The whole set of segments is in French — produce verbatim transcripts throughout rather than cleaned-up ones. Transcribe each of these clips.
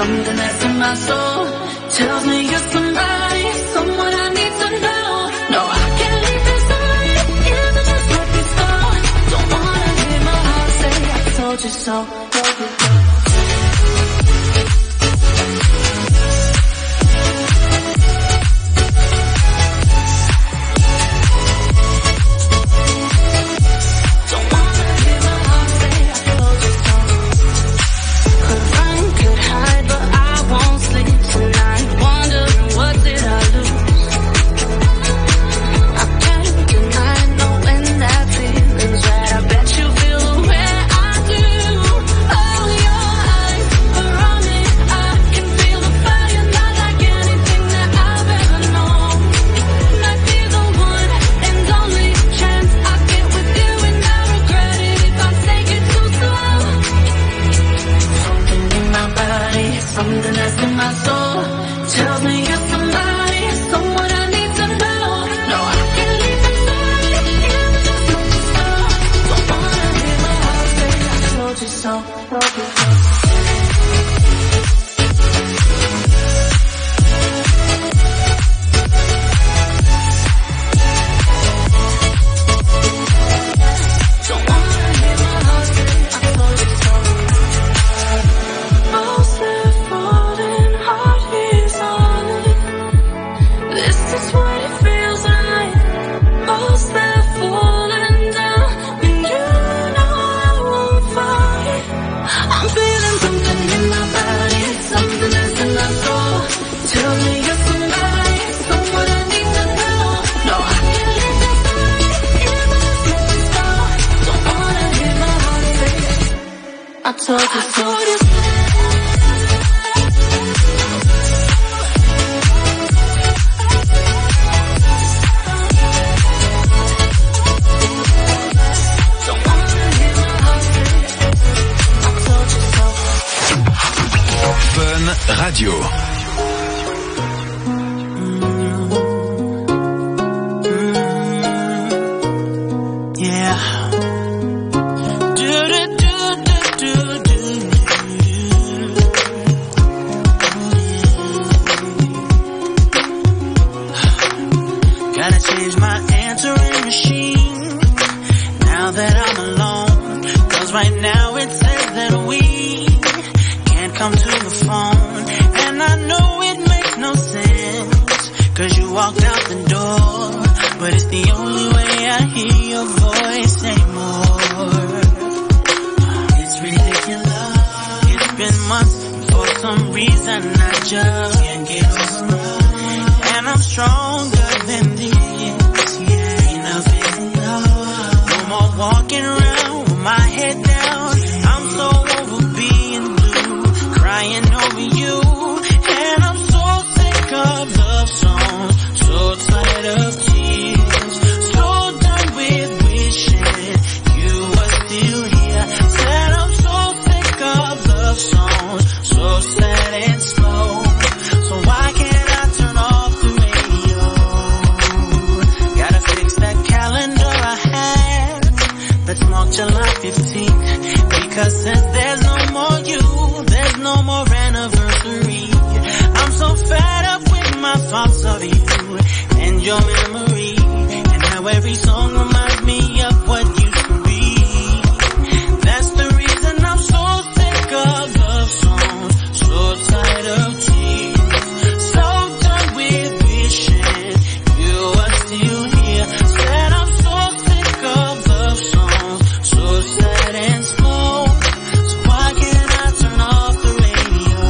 something that's in my soul tells me you're somebody, someone I need to know. No, I can't leave this life, even just let this go. Don't wanna hear my heart say I told you so. Something that's in my soul tells me you're somebody, someone I need to know. No, I can't leave this life, even just let this go. Don't wanna hear my heart say I told you so, told you so. I told you so. Fun Radio.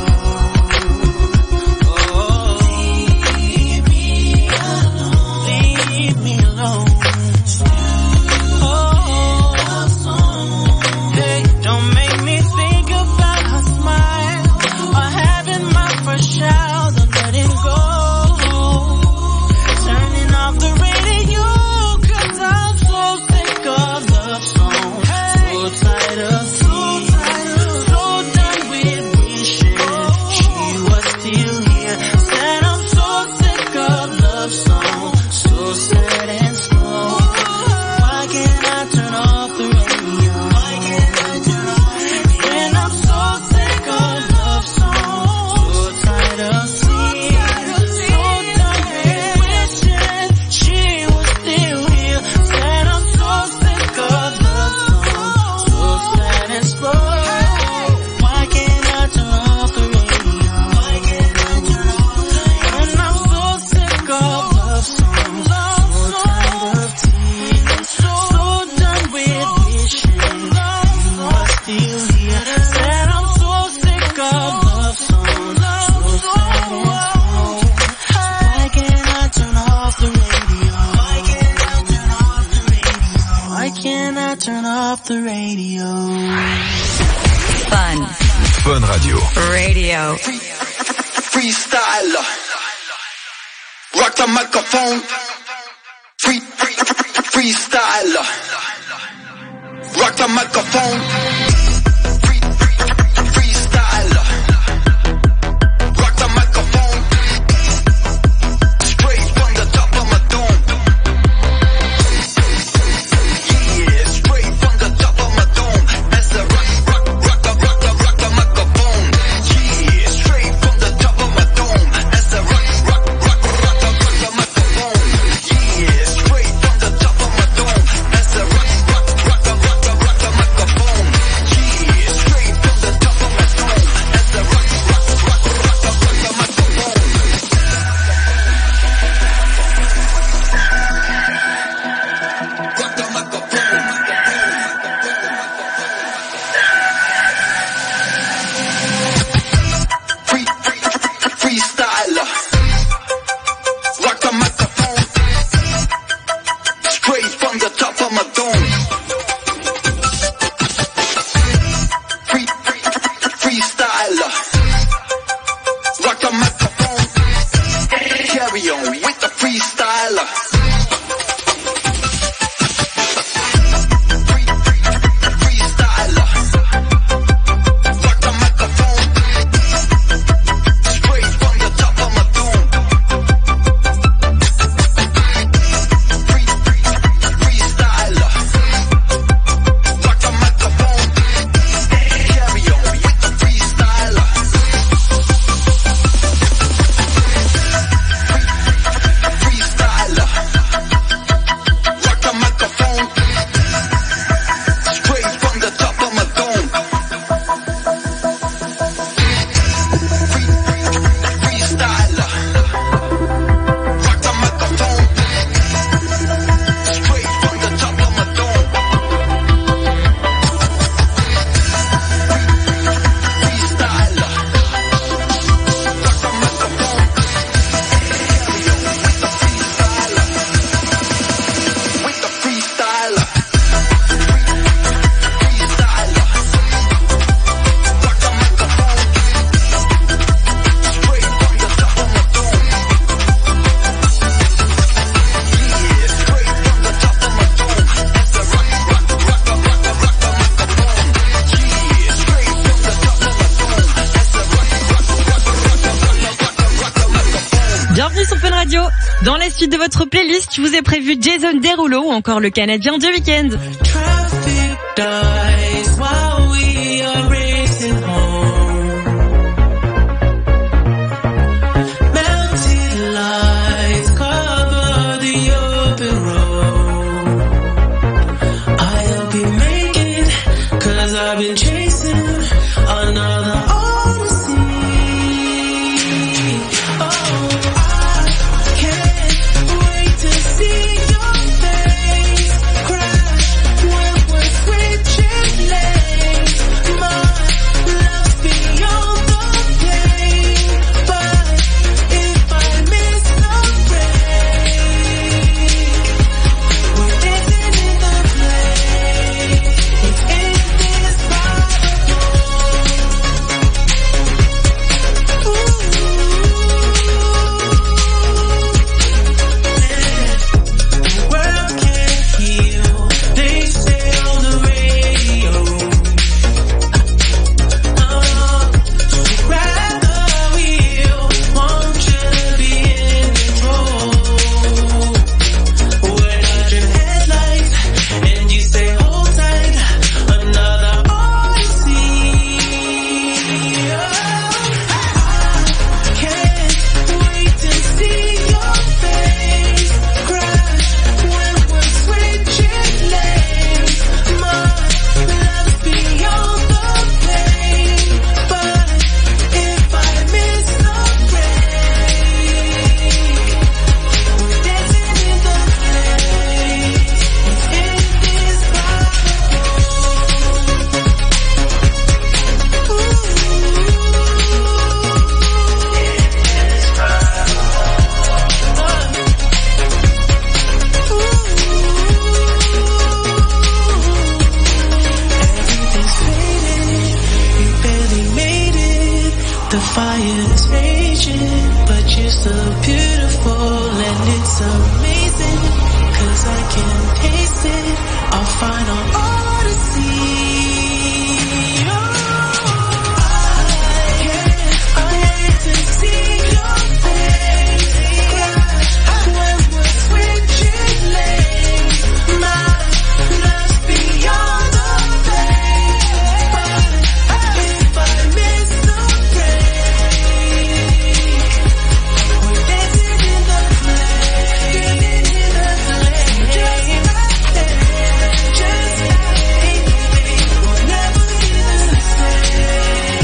Leave Fun. Fun Radio. Radio. Freestyle. Rock the microphone. Free, free, freestyle. Rock the microphone. Free, free, freestyle. Rock the microphone. Straight from the top of my dome. Yeah, straight from the top of my dome. As I rock, rock, rock, rock, rock, rock the microphone. Yeah, straight from the top of my dome. As I rock, rock, rock, rock, rock, rock the microphone. Yeah, straight from the top of my dome. As I rock, rock, rock, rock, rock, rock the microphone. Yeah, straight from the top of my dome. As I rock, rock, rock, rock, rock, rock the microphone. Rock the microphone. Free, free, freestyle. Rock the microphone. Straight from the top of my dome. Free, free, freestyle. Rock the microphone. Carry on with the freestyle. Free, free, freestyle. Rock the microphone. Straight from the top of my dome. Free, free, freestyle. Rock the microphone. Carry on with the freestyle. Freestyle. Rock the microphone. Straight from the top of my dome. Free, free, freestyle. Rock the microphone. Straight from the top of my dome. Freestyle. Rock the microphone. With the freestyle. Freestyle. Rock the microphone. Straight from the top of my dome. Yeah, straight from the top of my dome. As I rock, rock, rock, rock, rock, rock the microphone. Yeah, straight from the top of my dome. As I rock, rock, rock, rock, rock, rock, rock, rock the microphone. Bienvenue sur Fun Radio. Dans la suite de votre playlist, je vous ai prévu Jason Derulo ou encore le Canadien du week-end. Traffic dies while we are racing home. Mountain lights cover the open road. I'll be making, cause I've been chasing another odyssey. Oh, I can't wait to see your face crash when we're switching lanes. My love's beyond the pain, but if I miss the break, we're dancing in the play. It's indescribable. The fire is raging, but you're so beautiful and it's amazing. Cause I can taste it, our final odyssey. Oh, I can't wait to see your face. When we're switching lanes, my love's beyond the veil. But if I miss the break, we're dancing in the flame, in the flame. Just like that, just like anything. We'll never be the same.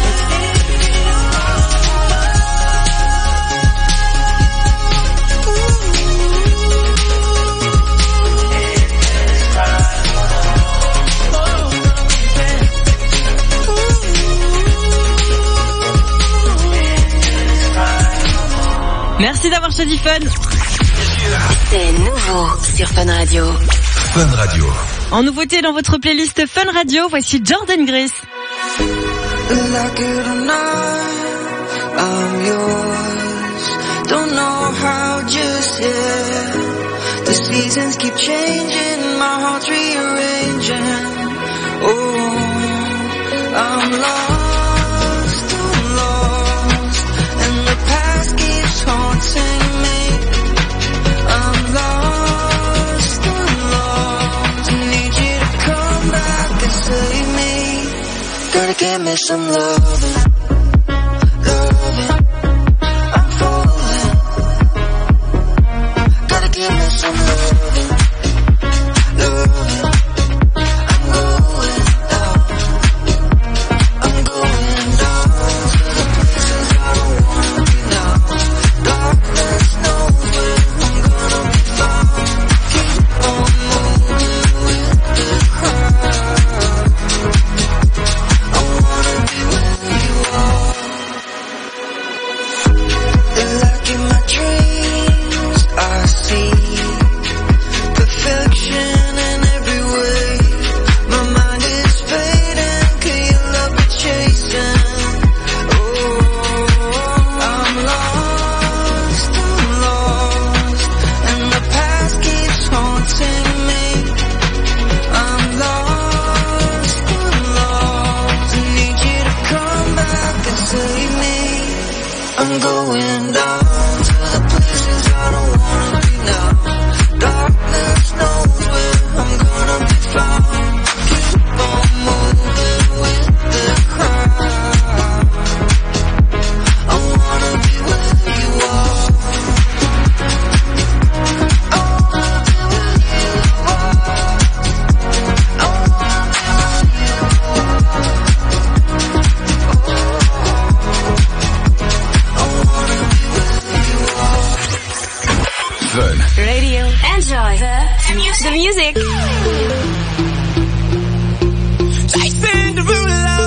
Merci d'avoir choisi Fun. C'est nouveau sur Fun Radio. Fun Radio. En nouveauté dans votre playlist Fun Radio, voici Jordan Grace. Like it or not, I'm yours. Don't know how, just yet. The seasons keep changing, my heart's rearranging. Oh, I'm lost, I'm lost, and the past keeps haunting me. I'm lost, I'm lost, I need you to come back and save me. Gotta give me some loving, loving, I'm falling. Gotta give me some loving, loving, I'm going down, I'm going down to the places I don't wanna be now. Darkness knows where I'm gonna be found. Keep on moving with the crowd. I wanna be where you are. Like in my dreams, I see perfection in every way. My mind is fading, 'cause your love is chasing. Oh, I'm lost, I'm lost, and the past keeps haunting me. I'm lost, I'm lost, I need you to come back and save me. I'm going down to the places I don't wanna be now. Darkness knows where I'm gonna be found. Keep on moving with the crowd. I wanna be where you are. I wanna be where you are. I wanna be where you are. I wanna be where you are. Fun. Radio. Enjoy the music. The music. Jason Derulo.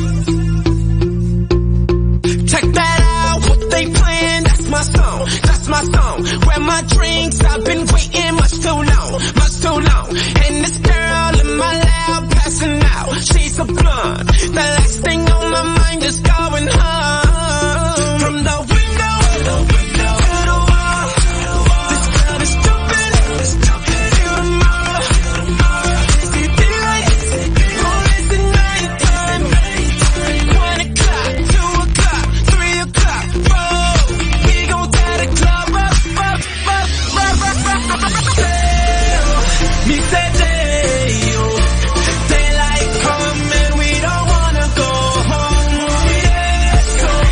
Check that out, what they playing, that's my song, that's my song. Grab my drinks, I've been waiting much too long, much too long. And this girl in my lap passing out, she's a blunt. The last thing on my mind is going home. From the window, to the wall, this club is jumping, it's jumping to the mall. Is it daylight, or is it nighttime? One o'clock, two o'clock, three o'clock, four. We gon' tear the club up, up, up, up, up, up, up. Me say, J-O, daylight come and we don't wanna go home. Yeah, so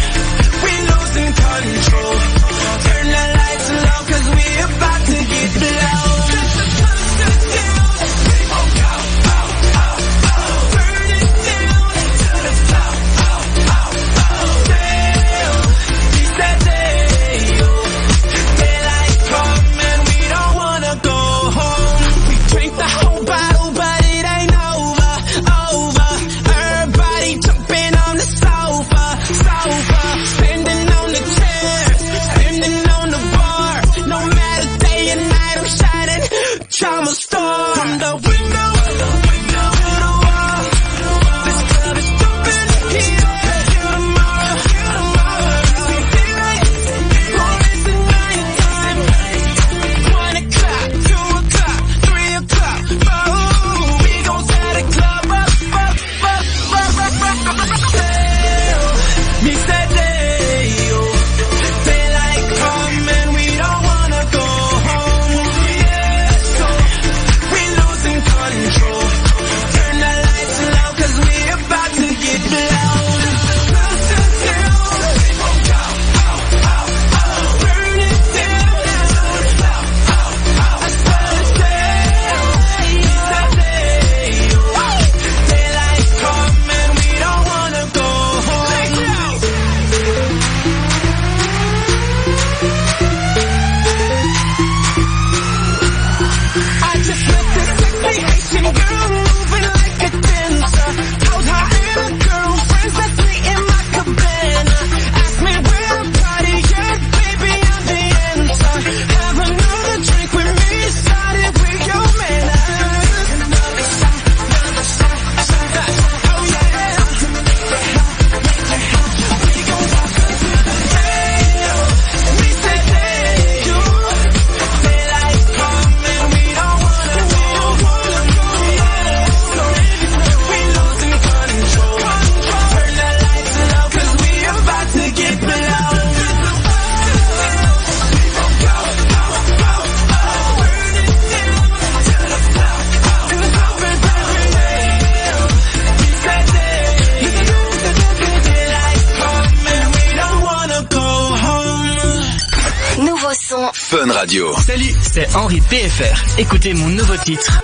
son. Fun Radio. Salut, c'est Henri P F R. Écoutez mon nouveau titre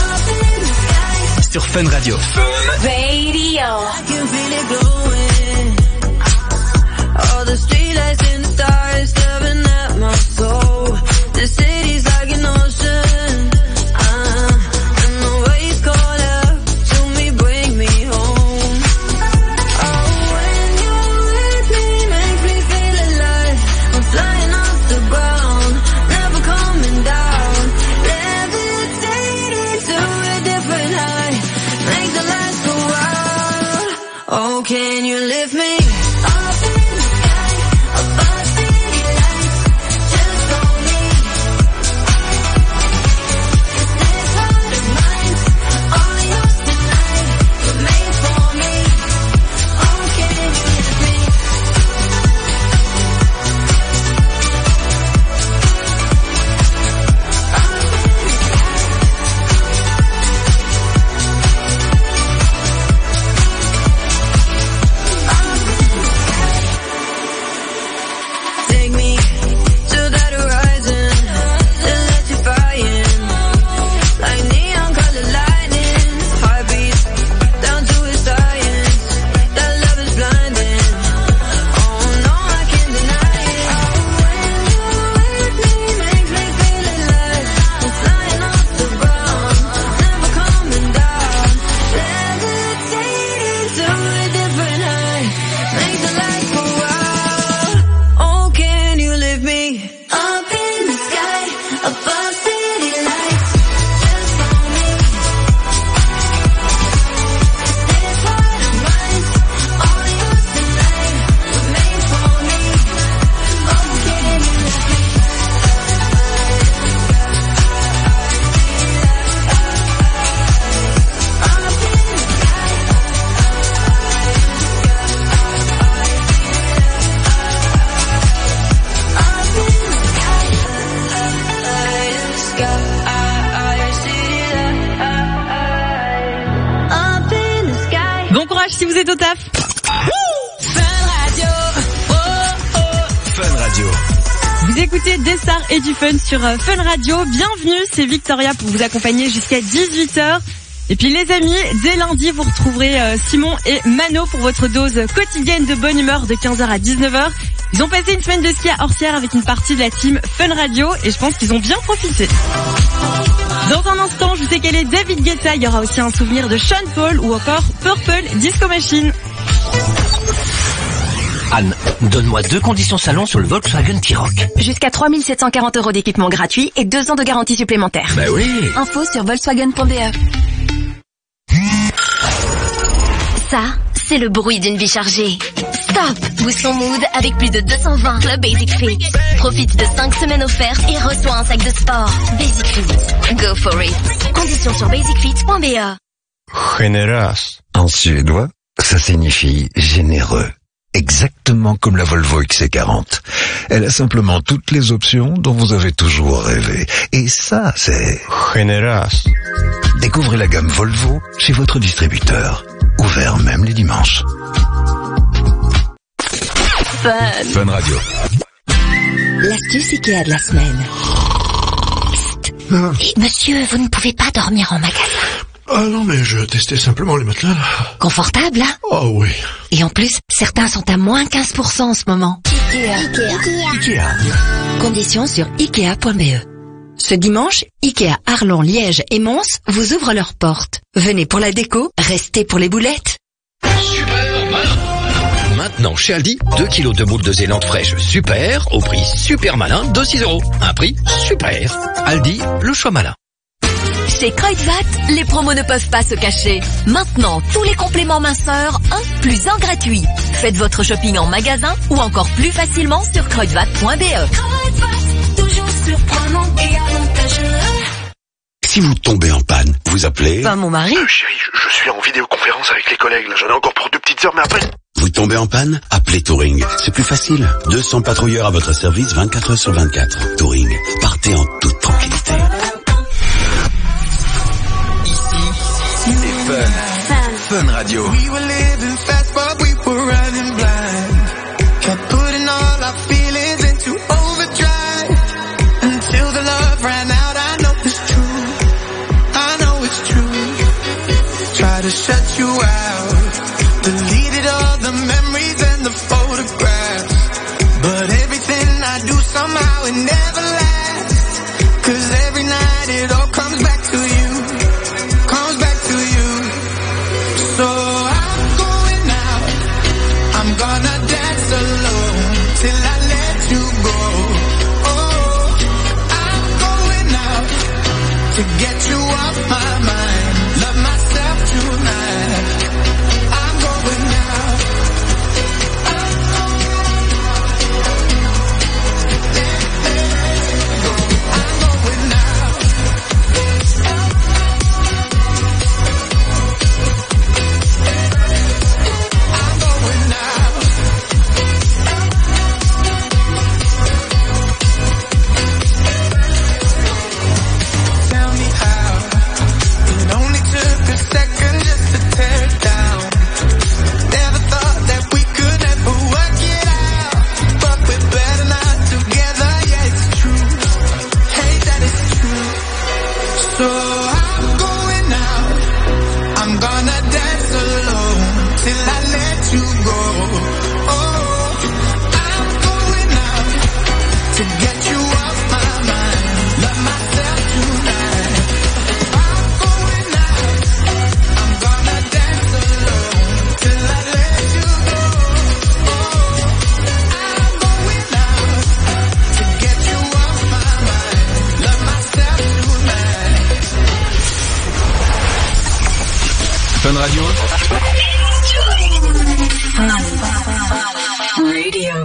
sur Fun Radio. Radio. All the streetlights and the stars staring at my soul. The city's like an ocean. Uh, and the waves call out to me, bring me home. Oh, when you're with me, makes me feel alive. I'm flying off the ground, never coming down. Levitating to a different high, make the lights go out. Oh, can you lift me up in the sky, above city lights, just for me? This heart of mine, all yours tonight, you're made for me. Oh, can you lift me? Take me to that horizon, electrifying, like neon colored lightning. Heartbeats down to its science, that love is blinding. Oh no, I can't deny it. Oh, when you're with me, makes me feel alive. I'm flying off the ground, never coming down. Levitating to a different high, make the lights go out. Oh, can you lift me up in the sky, above city lights, just for me? This heart of mine, all yours tonight, you're made for me. Oh, can you lift me? Up in the sky. Bon courage si vous êtes au taf. Fun Radio. Oh, oh. Fun Radio. Vous écoutez des stars et du fun sur euh, Fun Radio. Bienvenue, c'est Victoria pour vous accompagner jusqu'à dix-huit heures. Et puis les amis, dès lundi, vous retrouverez euh, Simon et Mano pour votre dose quotidienne de bonne humeur de quinze heures à dix-neuf heures. Ils ont passé une semaine de ski à Orsières avec une partie de la team Fun Radio et je pense qu'ils ont bien profité. Dans un instant, je vous sais quel est David Guetta. Il y aura aussi un souvenir de Sean Paul ou encore Purple Disco Machine. Anne, donne-moi deux conditions salon sur le Volkswagen T-Roc. Jusqu'à trois mille sept cent quarante euros d'équipement gratuit et deux ans de garantie supplémentaire. Bah oui. Info sur volkswagen point b e. Ça, c'est le bruit d'une vie chargée. Stop! Boost ton mood avec plus de deux cent vingt Club Basic Fit. Profite de cinq semaines offertes et reçois un sac de sport. Basic Fit. Go for it. Conditions sur basic fit point b e. Generös. En suédois, ça signifie généreux. Exactement comme la Volvo X C quarante. Elle a simplement toutes les options dont vous avez toujours rêvé. Et ça, c'est... Generös. Découvrez la gamme Volvo chez votre distributeur. Ouvert même les dimanches. Fun. Fun Radio. L'astuce Ikea de la semaine. Monsieur, vous ne pouvez pas dormir en magasin. Ah non, mais je testais simplement les matelas, là. Confortable, hein? Oh oui. Et en plus, certains sont à moins quinze pour cent en ce moment. Ikea. Conditions sur ikea point b e. Ce dimanche, Ikea Arlon, Liège et Mons vous ouvrent leurs portes. Venez pour la déco, restez pour les boulettes. Maintenant, chez Aldi, deux kilos de boules de Zélande fraîche super, au prix super malin de six euros. Un prix super. Aldi, le choix malin. Chez Kruidvat, les promos ne peuvent pas se cacher. Maintenant, tous les compléments minceurs, un plus un gratuit. Faites votre shopping en magasin ou encore plus facilement sur kruidvat point b e. Kruidvat, toujours surprenant et avantageux. Si vous tombez en panne, vous appelez... Pas mon mari. Euh, chérie, je, je suis en vidéoconférence avec les collègues, là. J'en ai encore pour deux petites heures, mais après... Vous tombez en panne? Appelez Touring. C'est plus facile. deux cents patrouilleurs à votre service vingt-quatre heures sur vingt-quatre. Touring. Partez en toute tranquillité. C'est Fun. Fun Radio. We were living fast, but we were running blind. Kept putting all our feelings into overdrive. deleted all the memories and the photographs. But everything I do somehow it never lasts. Cause every night it all comes back to you. Comes back to you. So I'm going out. I'm gonna dance alone till I let you go. Oh, I'm going out to get you off my mind. Love myself tonight. I'm going out. I'm going out. Tell me how. It only took a second just to tear it down. Never thought that we could ever work it out. But we're better now together, yeah, it's true. Hey, that is true. So I'm going out. I'm gonna dance alone till I let you go. Oh, I'm going out to get you off my mind. Love myself tonight. I'm going out. I'm gonna dance alone till I let you go. Oh, I'm going out to get you off my mind. Love myself tonight. Fun Radio. Radio.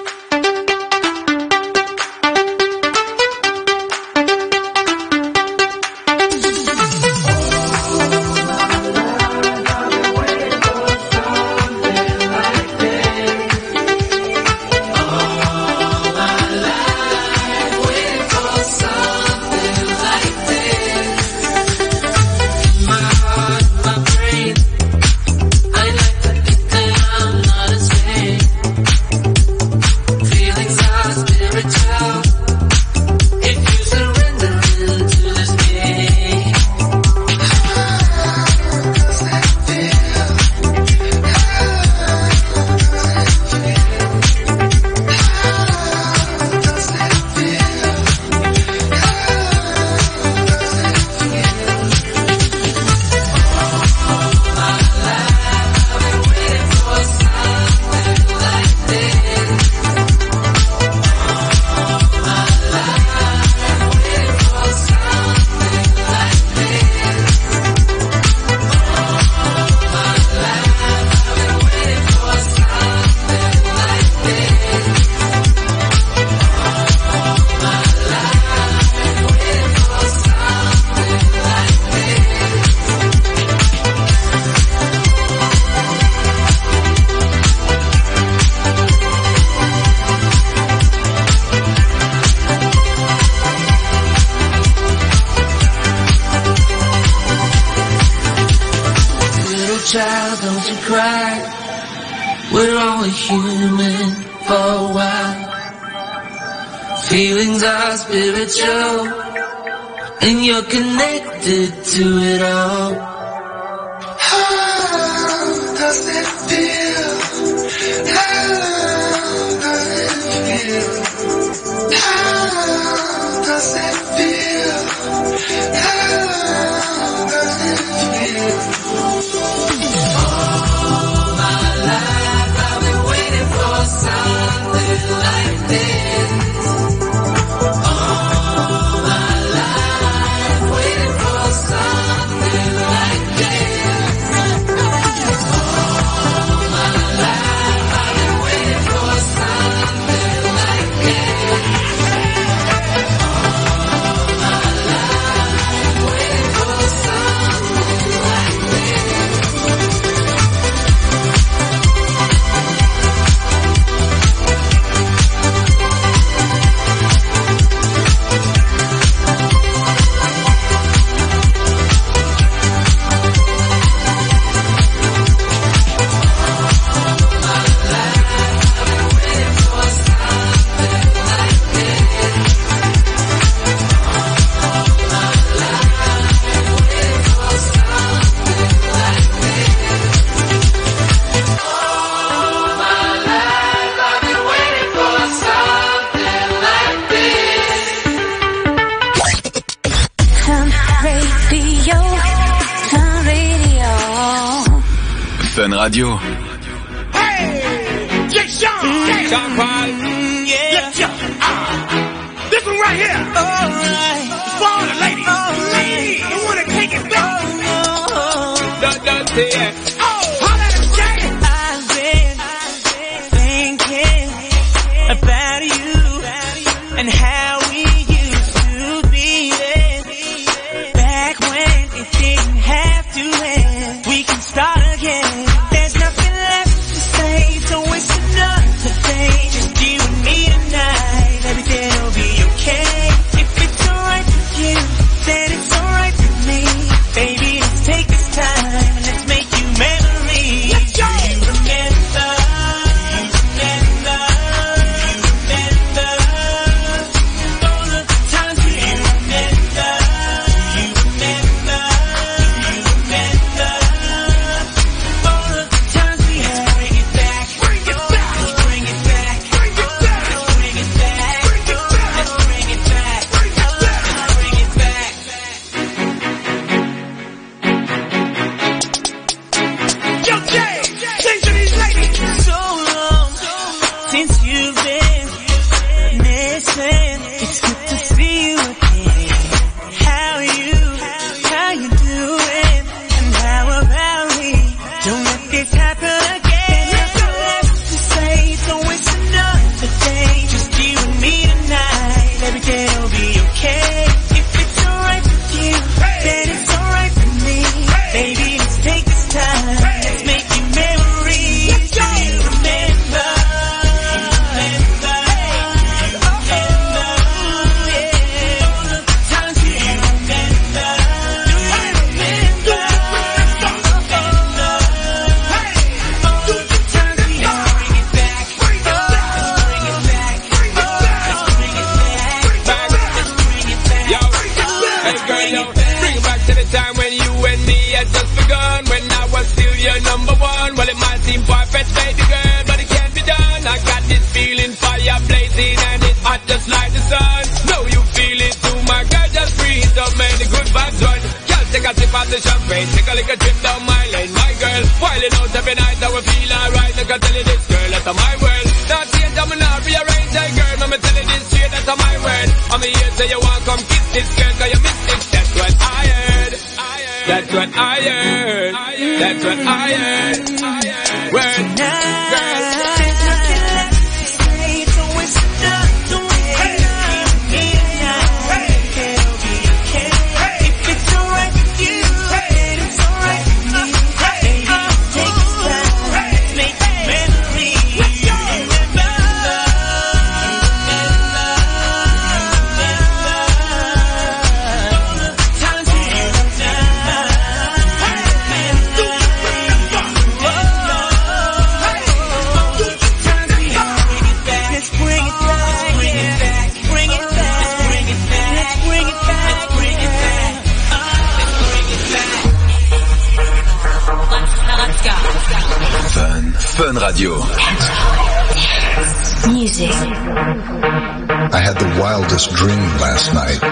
Child, don't you cry. We're only human for a while. Feelings are spiritual, and you're connected to it all. How does it feel? How does it feel? How does it feel? How does it feel? Something like this. All my life waiting for something like this. All Fun Radio. Hey, Jay Sean, yeah. Sean Paul, yeah. Let's go. Ah, this one right here. All right. It's for all the ladies. All ladies, you wanna take it back? Oh, don't, don't say it. Oh, holla at him, Jay. I've been thinking about you and how we used to be there. Back when it didn't have to end. We can start again. There's nothing left to say, so it's another day. Just you and me tonight. Everything will be okay. If it's alright with you, then it's alright with me. Baby, let's take this time and let's make you memories. Let's go. Do you remember? Do you remember? Do you remember? All the times do you remember? Do you remember? Do you remember? All the times we had. Bring it back. Bring it back. Let's bring it back. Bring it back. Let's bring it back. Bring it back. Let's bring it back. Bring it back. Let's bring it back. Yo, Jay, sing to these ladies. So long since you've been missing. It's good to see you again. How you, how you doing? And how about we? Don't let this happen again. Nothing left to say, so it's another day. Just you and me tonight. Everything will be okay. If it's alright with you, then it's alright with me. Baby, let's take this time. Let's make you memories. Do you remember? Remember? Remember? Yeah. All the times do you remember? Do you remember? Remember? All the times we had. Bring it back. Bring it back. Bring it back. Let's bring it back. Let's bring it back. Yo, hey girl, yo, bring it back to the time when you and me had just begun. When I was still your number one. Well, it might seem far-fetched, baby girl, but it can't be done. I got this feeling, fire blazing, and it's hot just like the sun. Know you feel it too, my girl, just breathe up, man, the good vibes run. Girl, take a sip of the champagne, take a little trip down my lane, my girl. Wildin' out every night, I will feel alright. Look, I tell you this, girl, that's my world. Not change, I'm not rearrange, hey girl, I'ma tell you this straight, that's my word. I'm here, say you want come kiss this girl, cause you missed it, that's what I heard. That's what I heard. That's what I heard. Word, girl. There's nothing left to say, so it's another way. Me and I, it'll be okay. If it's alright with you, then it's alright with me. Baby, take this time, make memories. You remember, all the times we had. Let's bring it back, bring it back, bring it back, bring it back, let's bring it back, bring it back, let's bring it back. Let's go. Fun. Fun Radio. Music. I had the wildest dream last night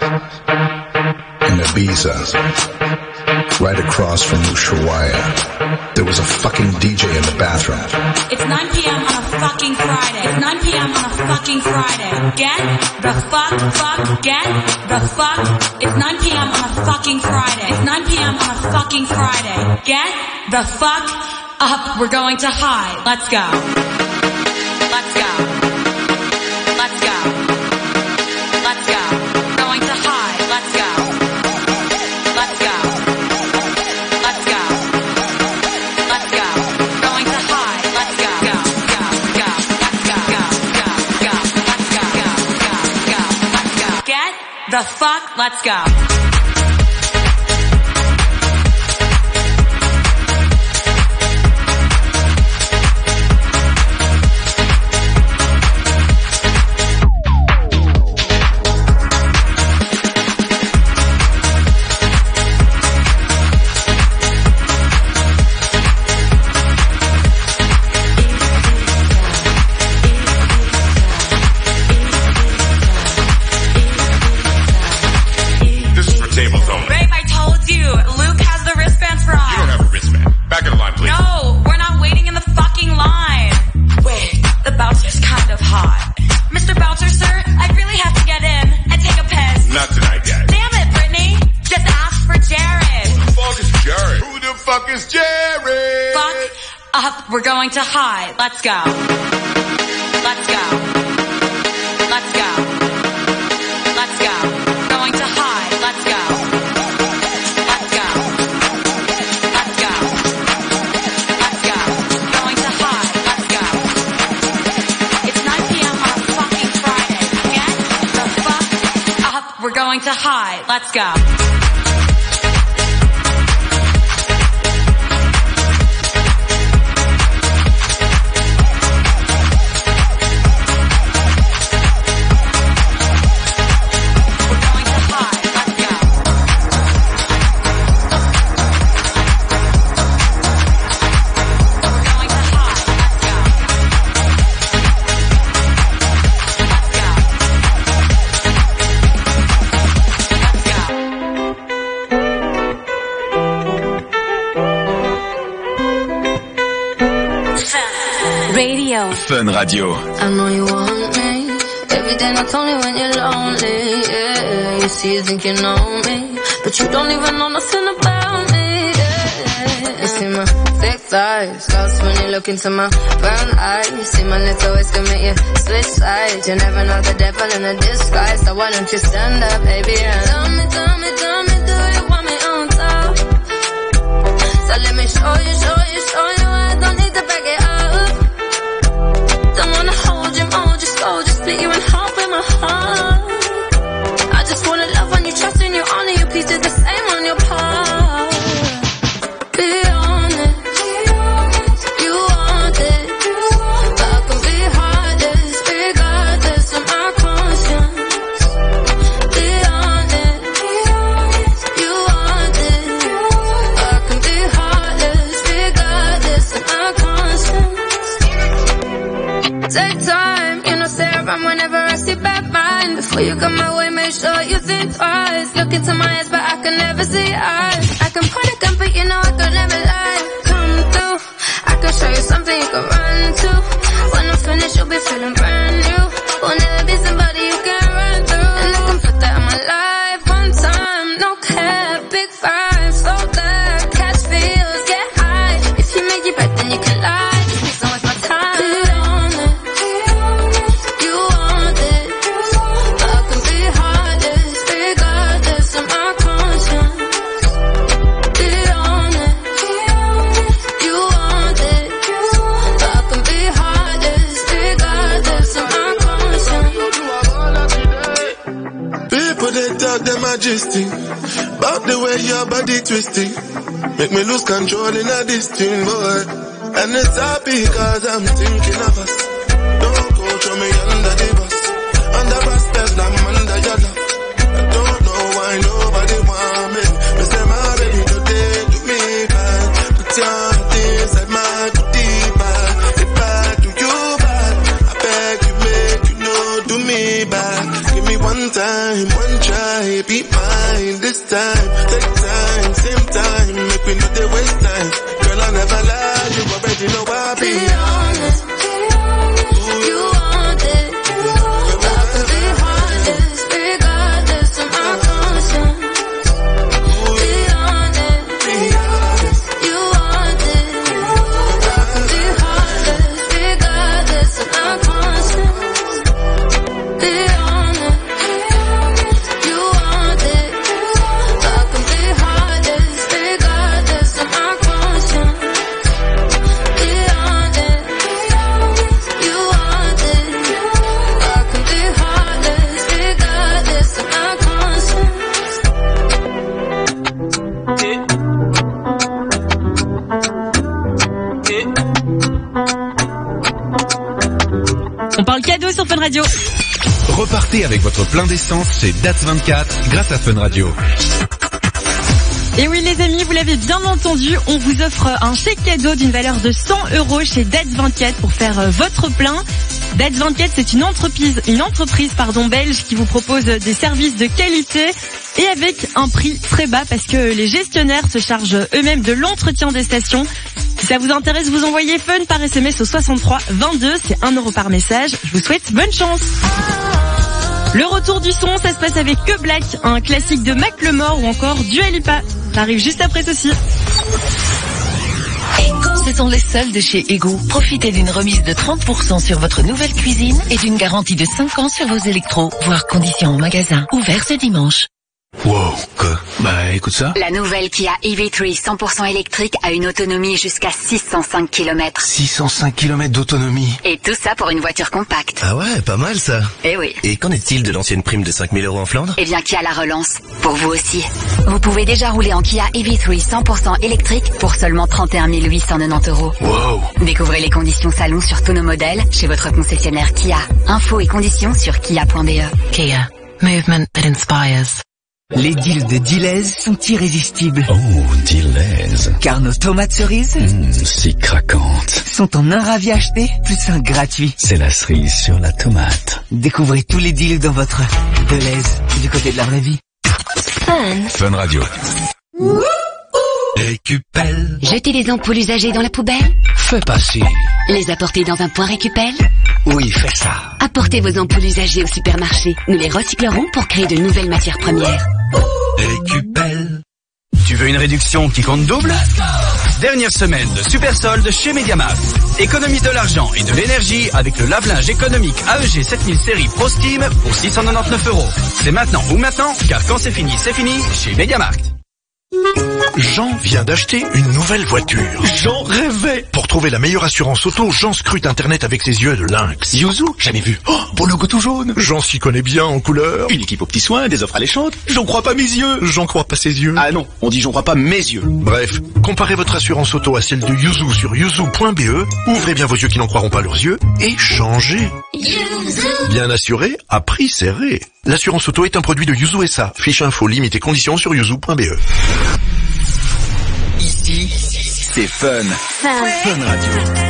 in Ibiza, right across from Ushuaia. There was a fucking D J in the bathroom. It's nine p.m. on a fucking Friday. It's nine p.m. on a fucking Friday. Get the fuck, fuck, get the fuck. It's nine p.m. on a fucking Friday. It's nine p.m. on a fucking Friday. Get the fuck up. We're going to high. Let's go. Let's go. Let's go. Let's go. Going to high. Let's go. Let's go. Let's go. Let's go. Going to high. Let's go. Go. Go. Go. Let's go. Go. Go. Go. Let's go. Go. Go. Go. Let's go. Get the fuck. Let's go. This is for Up, we're going to high. Let's go. Let's go. Let's go. Let's go. Going to high. Let's go. Let's go. Let's go. Let's go. Going to high. Let's go. It's nine p.m. on a fucking Friday. Get the fuck up. We're going to high. Let's go. Fun Radio. I know you want me. Every day not only when you're lonely. Yeah, you see you think you know me, but you don't even know nothing about me. Yeah, you see my thick thighs, lost when you look into my brown eyes. You see my little ways can make you switch sides. You never know the devil in a disguise, so why don't you stand up, baby? And tell me, tell me, tell me, do you want me on top? So let me show you, show you, show you. I don't need to back it up. Don't wanna hold you, mold you, slow, just split you in half with my heart. I just wanna love on you, trust in you, honor you, please do the same on your part. Be honest, you want it, but I can be heartless, regardless of my conscience. Be honest, you want it, but I can be heartless, regardless of my conscience. Take time, you know, stay around whenever I see bad mind. Before you come my way, make sure you think twice. Look into my eyes, but I can never see eyes. I can point a gun, but you know I could never lie. Come through, I can show you something you can run to. When I'm finished, you'll be feeling brand new. Will never be somebody you can run through. And I can put that in my life one time, no cap, big five, so that catch feels, get high. If you make it right, then you can lie. Please don't waste my time. Them majesty, about the way your body twisting, make me lose control in a this thing, boy. And it's happy cause I'm thinking of us. Don't go throw me under the bus, under respect, I'm under your love. I don't know why nobody want me. Me say my baby today do me bad, put your things at my goodie bag. If I do you bad, I beg you make you know do me bad. Give me one time, one try, be mine this time. Take time, same time, make me know they waste time. Girl, I never lie, you already know I be honest. You want it, but I can be heartless, regardless of my conscience. Be honest, you want it, but I can be heartless, regardless of my conscience. Be honest, you want it, but I can be heartless, regardless of my conscience. Be honest, you want it, but I can be heartless, regardless of my conscience. On parle cadeau sur Fun Radio. Repartez avec votre plein d'essence chez D A T S vingt-quatre grâce à Fun Radio. Et oui les amis, vous l'avez bien entendu, on vous offre un chèque cadeau d'une valeur de cent euros chez D A T S vingt-quatre pour faire votre plein. D A T S vingt-quatre, c'est une entreprise, une entreprise pardon, belge qui vous propose des services de qualité et avec un prix très bas parce que les gestionnaires se chargent eux-mêmes de l'entretien des stations. Si ça vous intéresse, vous envoyez Fun par S M S au soixante-trois vingt-deux, c'est un euro par message. Je vous souhaite bonne chance. Le retour du son, ça se passe avec Que Black, un classique de Macklemore ou encore Dua Lipa. Ça arrive juste après ceci. Écoute. Ce sont les soldes chez Ego. Profitez d'une remise de trente pour cent sur votre nouvelle cuisine et d'une garantie de cinq ans sur vos électros, voire conditions en magasin. Ouvert ce dimanche. Wow, quoi? Bah écoute ça. La nouvelle Kia E V trois cent pour cent électrique a une autonomie jusqu'à six cent cinq kilomètres. six cent cinq kilomètres d'autonomie. Et tout ça pour une voiture compacte. Ah ouais, pas mal ça. Eh oui. Et qu'en est-il de l'ancienne prime de cinq mille euros en Flandre? Eh bien Kia la relance, pour vous aussi. Vous pouvez déjà rouler en Kia E V trois cent pour cent électrique pour seulement trente et un mille huit cent quatre-vingt-dix euros. Wow. Découvrez les conditions salon sur tous nos modèles chez votre concessionnaire Kia. Infos et conditions sur kia point b e. Kia. Movement that inspires. Les deals de Deleuze sont irrésistibles. Oh, Deleuze. Car nos tomates cerises, mmh, si craquantes, sont en un ravi acheté, plus un gratuit. C'est la cerise sur la tomate. Découvrez tous les deals dans votre Deleuze, du côté de la vraie vie. Fun. Fun Radio. Récupelle. Jeter les ampoules usagées dans la poubelle? Fais passer. Les apporter dans un point récupelle? Oui, fais ça. Apportez vos ampoules usagées au supermarché. Nous les recyclerons pour créer de nouvelles matières premières. Récupelle. Tu veux une réduction qui compte double? Dernière semaine de super solde chez MediaMarkt. Économise de l'argent et de l'énergie avec le lave-linge économique A E G sept mille série Pro Steam pour six cent quatre-vingt-dix-neuf euros. C'est maintenant ou maintenant, car quand c'est fini, c'est fini chez MediaMarkt. Jean vient d'acheter une nouvelle voiture. Jean rêvait. Pour trouver la meilleure assurance auto, Jean scrute Internet avec ses yeux de lynx. Yuzu, jamais vu. Oh, beau logo tout jaune. Jean s'y connaît bien en couleur. Une équipe aux petits soins, des offres alléchantes. J'en crois pas mes yeux. J'en crois pas ses yeux. Ah non, on dit j'en crois pas mes yeux. Bref, comparez votre assurance auto à celle de Yuzu sur yuzu point b e. Ouvrez bien vos yeux qui n'en croiront pas leurs yeux et changez. Yuzu. Bien assuré, à prix serré. L'assurance auto est un produit de Yuzu S A. Fiche info, limite et conditions sur yuzu point b e. Ici, c'est fun. Fun. Fun Radio.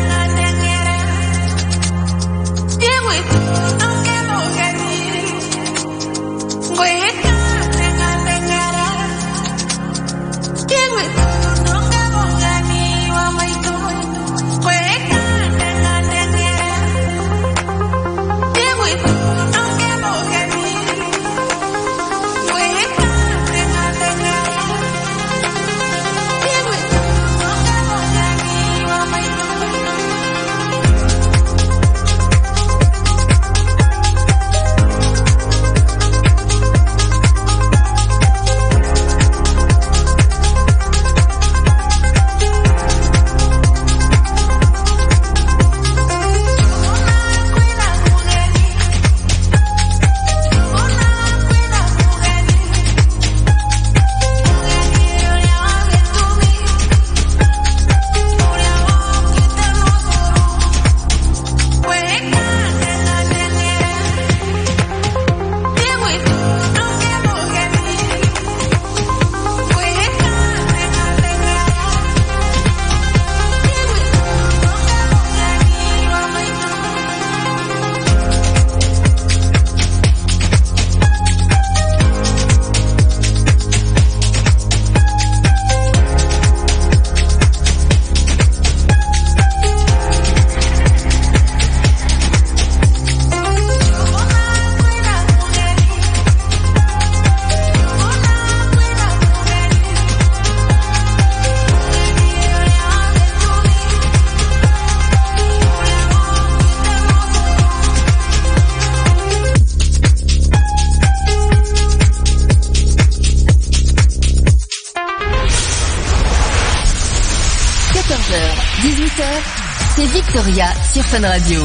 dix-huit heures, c'est Victoria sur Fun Radio.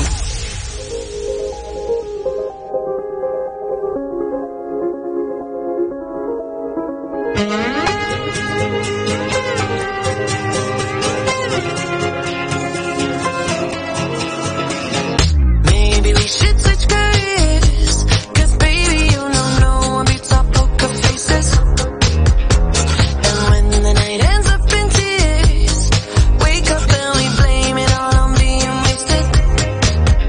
Wake up and we blame it all on being wasted.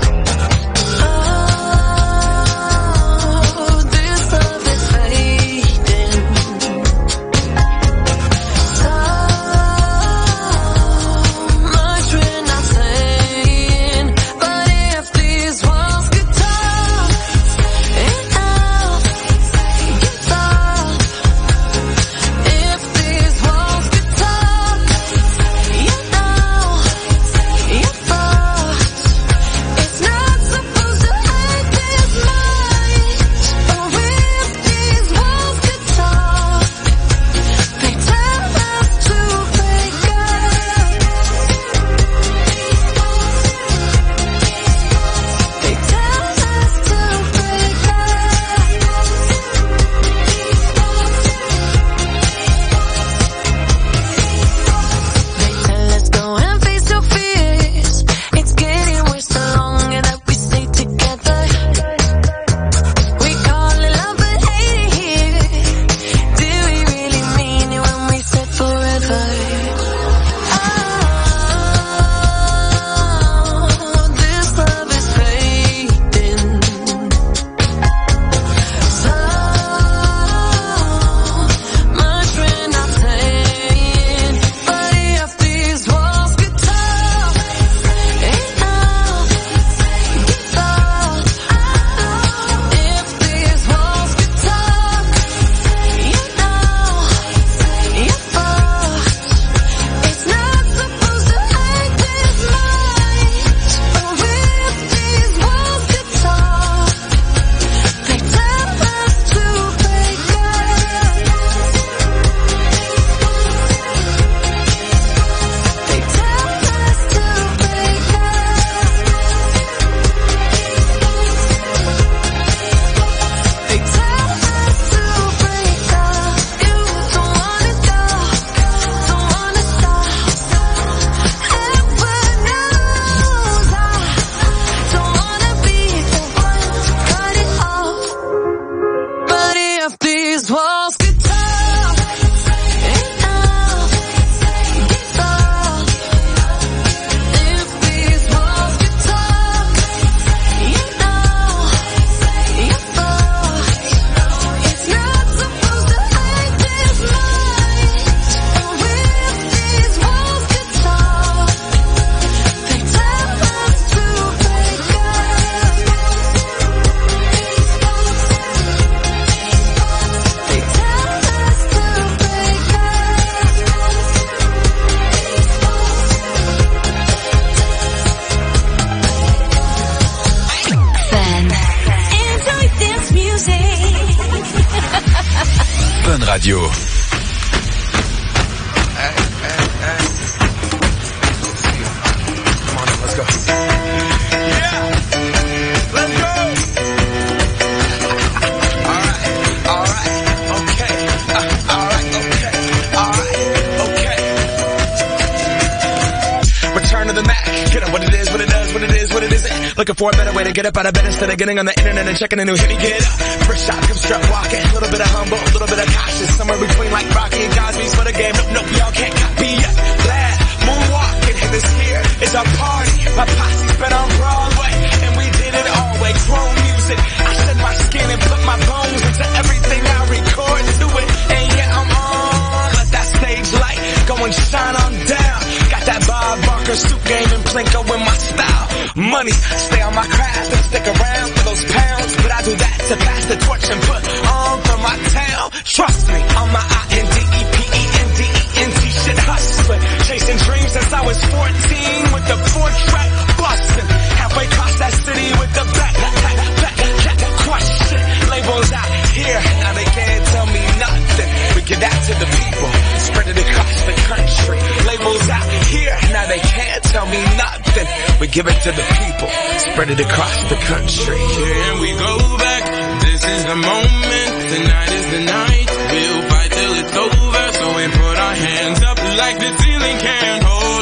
Radio. Hey, hey, hey. Come on, let's go. Yeah, let's go. All right, all right, okay. Uh, all right, okay, all right, okay. Return to the Mac. Get up what it is, what it does, what it is, what it isn't. Looking for a better way to get up out of bed instead of getting on the internet and checking a new hit. Me get up. First shot, come strut walking. A little bit of humble, a little bit of cautious. Somewhere between like Rocky and Cosby's for the game. Nope, nope, y'all can't copy yet. Glad moonwalking, and this here is our party. My posse's been on Broadway, and we did it all way. Chrome music. I shed my skin and put my bones into everything I record to it. And yeah, I'm on. Let that stage light go and shine on down. Got that Bob Barker suit game and Plinko in my style. Money, stay on my craft and stick around for those pounds. But I do that to pass the torch and put on for my town. Trust me, on my I N D E P E N D E N T shit hustling. Chasing dreams since I was fourteen with the four track busting. Halfway across that city with the back, back, back, back, back, crush shit. Labels out here, now they can't tell me nothing. We give that to the people, spread it across the country. Labels out here, now they can't tell me nothing. We give it to the people, spread it across the country. Here we go back, this is the moment, tonight is the night. We'll fight till it's over, so we put our hands up like the ceiling can't hold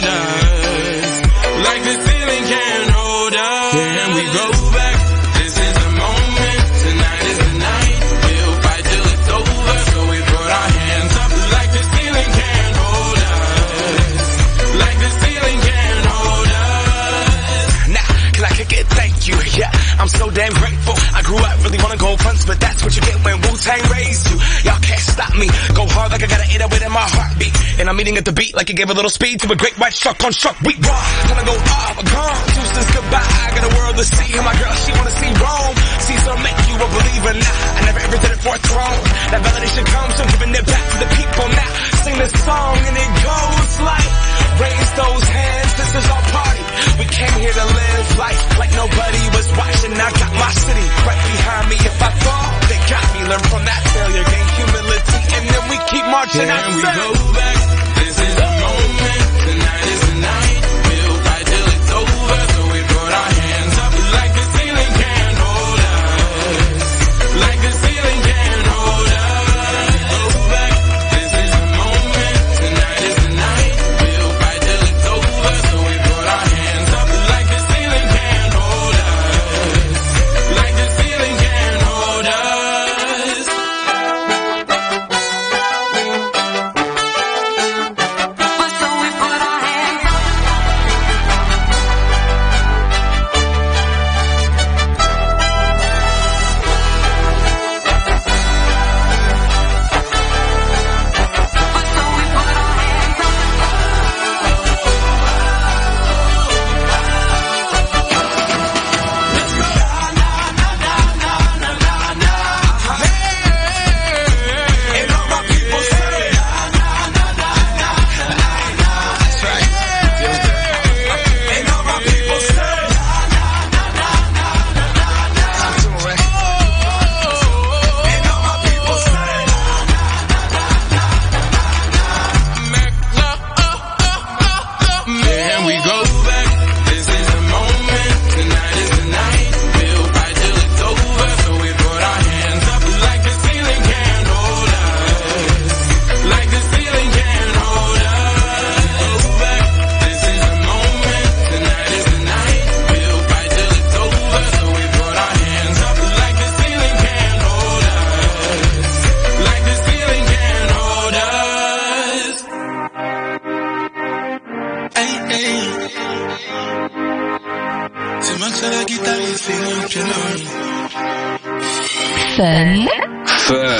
us. Like the ceiling can't hold us. Here we go back, this is the moment, tonight is the night. We'll fight till it's over, so we put our hands up like the ceiling can't hold us. Like the ceiling can't hold us. Now, can I kick it? Thank you, yeah, I'm so damn grateful. I grew up really wanna go fronts, but that's what you get when Wu-Tang raised you. Y'all can't stop me, go hard like I got an eight oh eight in my heartbeat. And I'm eating at the beat like it gave a little speed to a great white shark on shark week. Raw, gonna go off, gone, deuces goodbye. I got a world to see, and my girl, she wanna see Rome. Caesar make you a believer now, I never ever did it for a throne. That validation comes from giving it back to the people now. Sing this song and it goes like, raise those hands, this is our party. We came here to live life like nobody was watching. I got my city right behind me. If I fall, they got me. Learn from that failure, gain humility, and then we keep marching. Then we go back, this is the moment, tonight is the night. We'll fight till it's over, so we put our hands up like the ceiling can't hold us. Like the ceiling can't hold us. Go back, this is the moment, tonight is the night. We'll fight till it's over, so we put our hands up like the ceiling can't hold us. Like the ceiling can't hold us. Fun. Fun.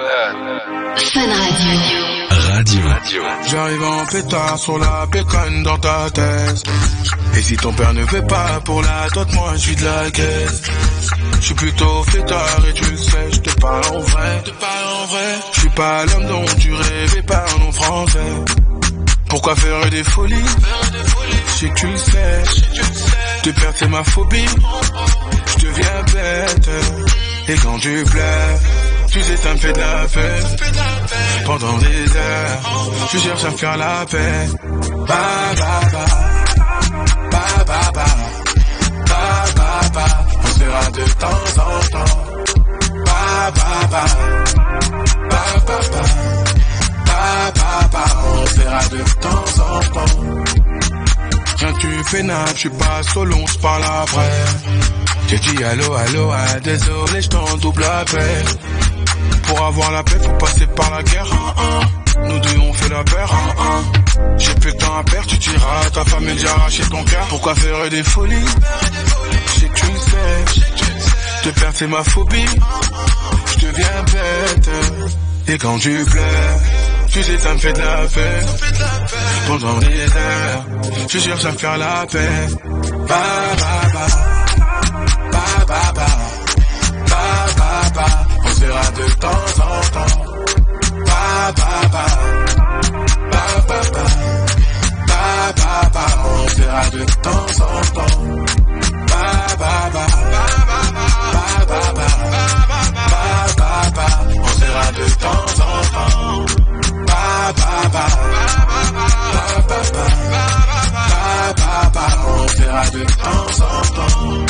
Fun Radio. Radio. J'arrive en pétard sur la pécane dans ta tête. Et si ton père ne veut pas pour la dot, moi je suis de la caisse. Je suis plutôt fêtard et tu le sais, je te parle en vrai. Te parle en vrai. Je suis pas l'homme dont tu rêvais, parle en français. Pourquoi faire des folies? Je sais que tu le sais. Te perdre c'est ma phobie. Je deviens bête. Et quand tu pleures, Tu sais, ça me fait de la peine. Pendant des heures, tu cherches à faire la paix. Ba ba ba, ba ba ba, ba ba ba. On sera de temps en temps. Ba ba ba, ba ba ba, ba ba ba. On sera de temps en temps. Rien tu fais nappe, je suis pas solo, on se parle après. J'ai dit allô, allô, ah, désolé, je t'en double appel. Pour avoir la paix, faut passer par la guerre. Nous deux on fait la paire. J'ai plus le temps à perdre, tu diras à ta femme et déjà arracher ton cœur. Pourquoi faire des folies? Je sais que tu le sais. Te perdre c'est ma phobie. Je deviens bête. Et quand tu pleures, tu sais ça me fait de la peine. Pendant des heures, tu cherches à faire la paix. Ba ba ba, ba ba ba, ba ba ba. On sera de temps en temps. Ba ba ba, ba ba ba, ba ba ba. On sera de temps en temps. Ba ba ba, ba ba ba, ba ba ba. On sera de temps en temps. Ba ba ba, ba ba ba, ba ba ba. On sera de temps en temps.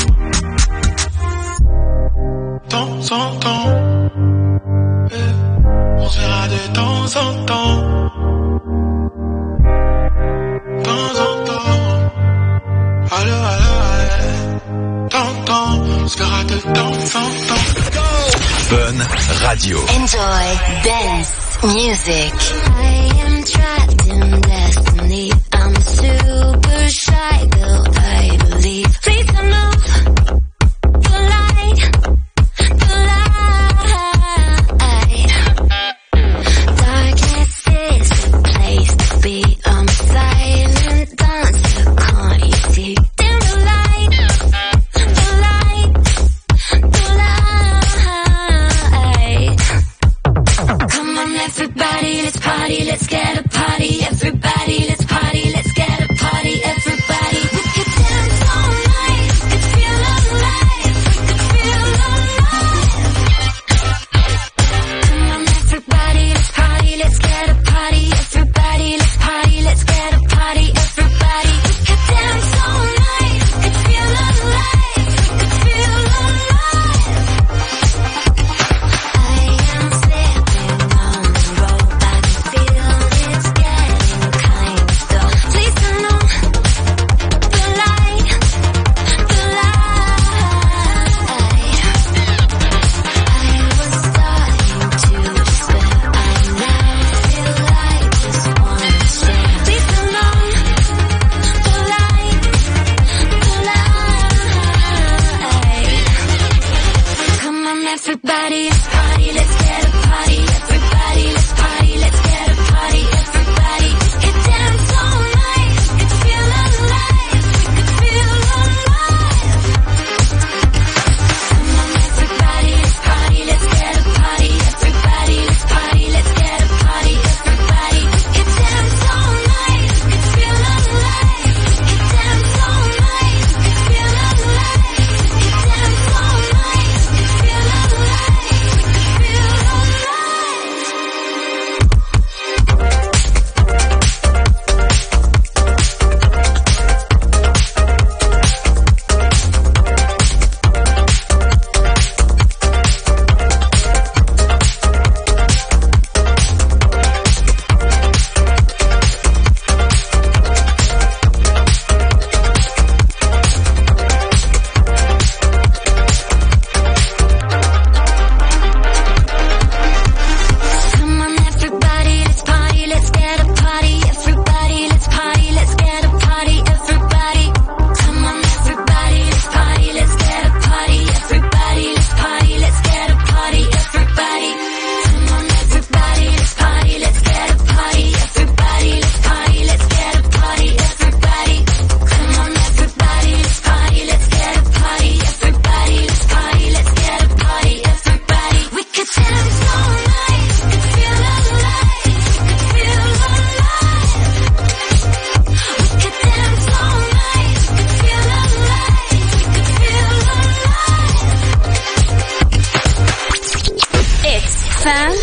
Temps en temps. On sera de temps en temps. Temps en temps. Allô, allô, allô. Temps, temps. On sera de temps en temps. Fun Radio. Enjoy dance music. I am trapped in destiny. I'm super shy, girl, I believe. Please don't move the light, the light. Darkness is the place to be. I'm silent dancer, can't you see? Dim the light, the light, the light. Come on, everybody, let's party, let's get a party. Everybody, let's party, let's get a party. Everybody, we could dance all night, we could feel alive, we could feel alive. Come on, everybody, let's party, let's get a party. Everybody, let's party, let's get a party. Everybody, we could dance all night, we could feel alive, we could feel alive. I am slipping on the road, I can feel it's getting kind of dull. Please turn on the light, the light. I was starting to despair, I now feel like just wanna share. Please turn on the light, the light. Come on, everybody, let's party, let's get a party. Everybody, let's party, let's get a party. Everybody, we could dance all night, we could feel alive, we could feel alive. Come on, everybody, let's party, let's get a party. Everybody, let's party, let's get a party. Everybody, we could dance all night, we could feel alive, we could dance all night, we could feel alive, we could dance all night, we could feel alive, we could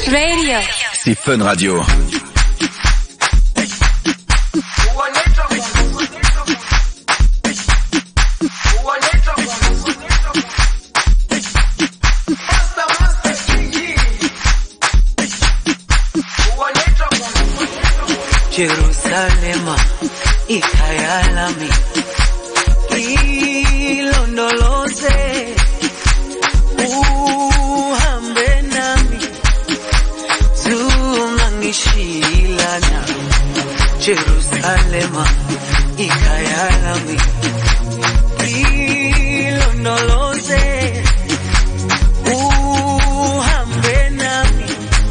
Radio. C'est Fun Radio. Jerusalema, ikhaya lami, ilondoloze, uhambe nami, zungangishilana. Jerusalema, ikhaya lami, ilondoloze, uhambe nami,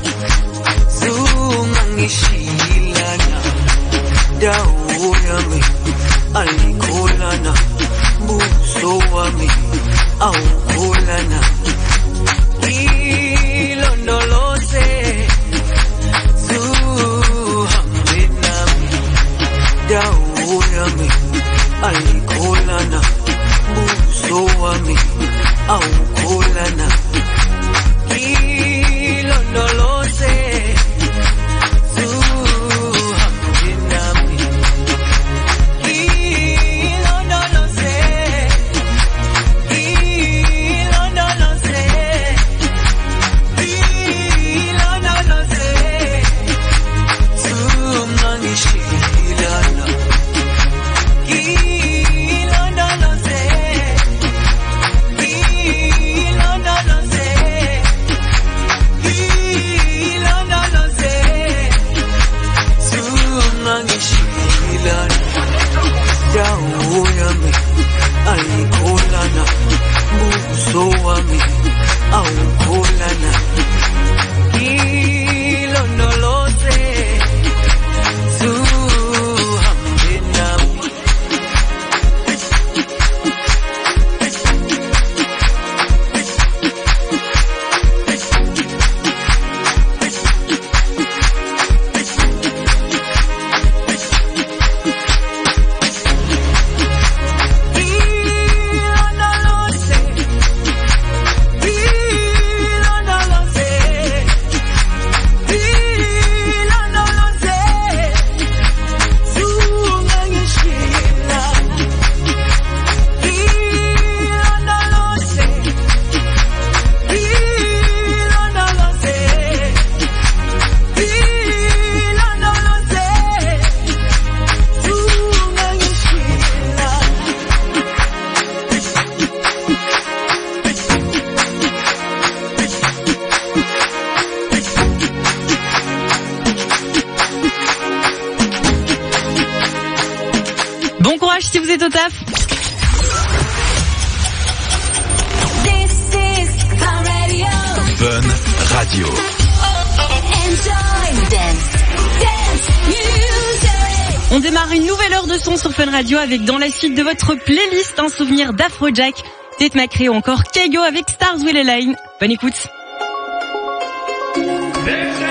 zungangishilana. Dawo yami alikholana, buso wami awukholana. Ilondoloze, zuhambe nami. Dawo yami alikholana, buso wami awukholana. Ilondoloze, Si vous êtes au taf. Fun Radio. Enjoy dance. Dance music. On démarre une nouvelle heure de son sur Fun Radio avec dans la suite de votre playlist un souvenir d'Afrojack, Tate McRae ou encore Keigo avec Stars Will Align. Bonne écoute. There's